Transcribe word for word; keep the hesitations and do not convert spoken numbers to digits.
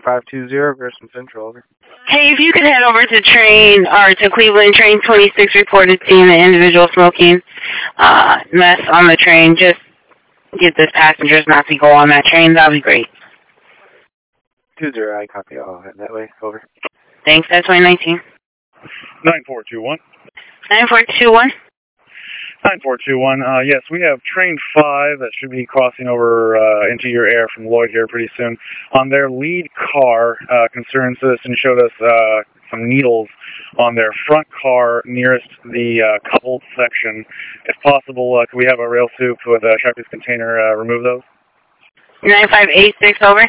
five two zero, Grissom Central, over. Hey, if you could head over to train, or to Cleveland, train twenty-six reported seeing an individual smoking uh, mess on the train. Just get the passengers not to go on that train. That would be great. two zero, I copy. I'll head that way, over. Thanks, that's twenty nineteen. nine four two one. nine four two one. nine four two one, uh, yes, we have train five that should be crossing over uh, into your air from Lloyd here pretty soon. On their lead car, uh, concerned citizen showed us uh, some needles on their front car nearest the uh, coupled section. If possible, uh, could we have a rail soup with a Sharpie's container uh, remove those? nine five eight six, over.